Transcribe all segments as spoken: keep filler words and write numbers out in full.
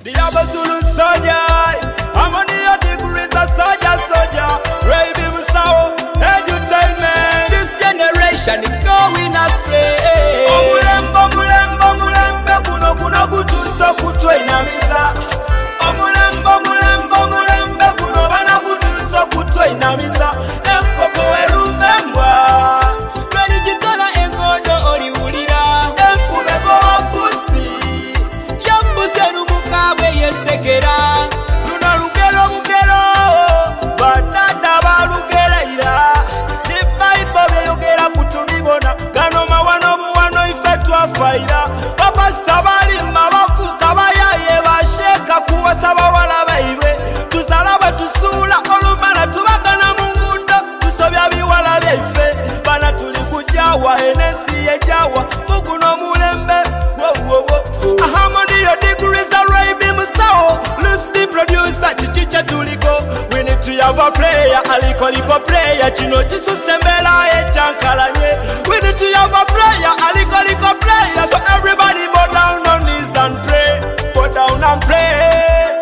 The Abazulu soldier, I'm on the degrees a soldier, soldier. Raving Musao, entertainment. This generation is going astray. Omulembe, omulembe, omulembe, kuno kuno kutuso kutwe inamiza. Omulembe, omulembe, omulembe, kuno bana kutuso kutwe inamiza. Enkoko erumembwa. Meni jitola engodo oriwulira. Empubebo wapusi. Yambuse rumukawe yesekera. Luna lugero bugero. Badada balugereira. Ni Bible beyogera kutumibona. Gano mawano muwano ife twafaira. Bapasta balimba bafuka bayaye basheka kuwasaba wala baibwe. Tuzalaba tusula olumala tubagana mungundo. Tusobya biwala byaife. Bana tuli kujawa enesi yejawa. Muguno mulembe. Wow wow wow. A harmony your degrees are raving Musao. Lose the producer chichicha tuliko. We need to have a prayer. Aliko liko prayer. Chino chisu sembela e chankalanye. We need to have a prayer. Aliko liko prayer. So everybody bow down on knees and pray. Bow down and pray.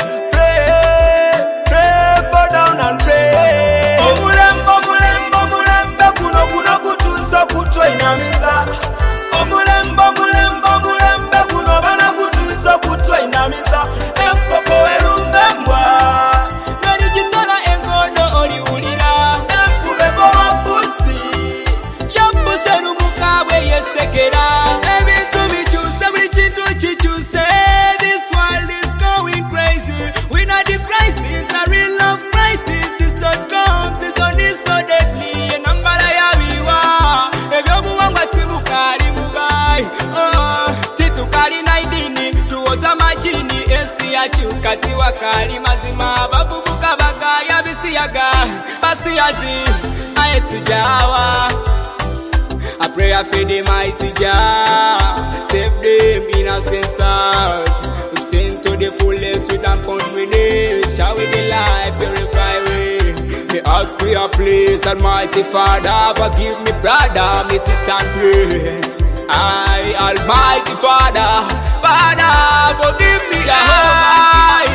Pray. Pray. Bow down and pray. Omulembe, omulembe, omulembe. Kuno kuno kutuso kutwe inamiza. Omulembe, omulembe, omulembe. Kuno bana kutuso kutwe inamiza. Enkoko erumbembwa. Meni jitola engodo oriwulira. Empubebo wapusi. Yambuse rumukawe yesekera. Ebintu bichuse buli kintu kichuse. This world is going crazy. We know the crisis, a real love crisis. This thought comes, is on this so deadly. Enambala yabiwa. Ebyobuwangwa tibukali mugai. Oh, titukali naidini. Tuoza majini. Ensi yachuka tiwakali mazima. Babubuka bagaya bisiyaga. Basiyazi. Ayetujawa. I pray for the mighty Jah. Save them innocent souls. We sin to the fullest with them condemnation. Shall we the life purify we? Me ask for your place, Almighty Father. Forgive me, brother, me sister and friends. I, Almighty Father, Father, forgive me, Jehovah,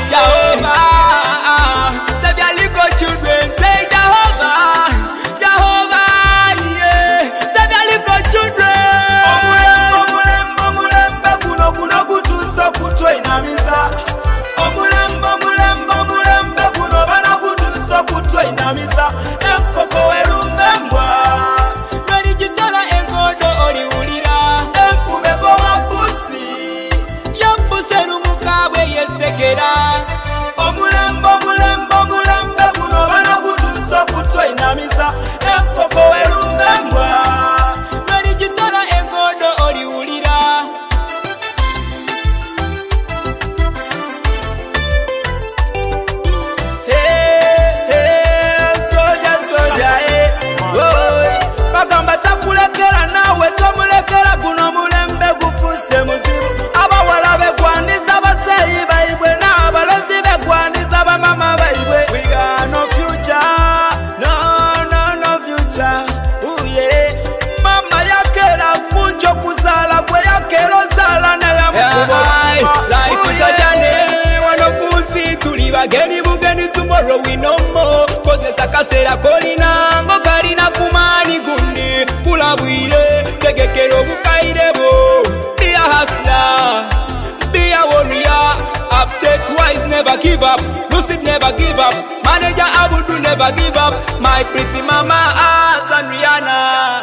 Jehovah. Save your little children, say Jehovah, Jehovah, yeah. Save your little children. Omulembe, omulembe, kuno kuno kutuso kutwe inamiza. Omulembe, omulembe, omulembe, kuno bana kutuso kutwe inamiza. Enkoko erumbembwa. Meni jitola engodo oriwulira. Empubebo wapusi. Yambuse rumukawe yesekera. Omulembe, omulembe, omulembe, kuno bana kutuso kutwe inamiza. Enkoko erumbembwa. Meni jitola engodo oriwulira. Hey, hey, soldier, soldier, eh. Oy, bagamba takulekera nawe tomulekera guno mulembe gufuse muzibu. Abawala begwanisa baseyi baibwe n'abalozi begwanisa bamama baibwe. We got no future, no, no, no future. Ooh, yeah. Mama yakera kuncho kuzala kwe yakero zala na ya mkubo. Life is a journey, wanokusi tuli bageni bugeni tomorrow we no more. Kozesa kasera kolina ngo kalina kumani gundi. Pula bwire tegekero bukairebo. Be a hustler, be a warrior. Upset twice, never give up. Lucid never give up. Manager Abudu never give up. My pretty mama, As and Rihanna.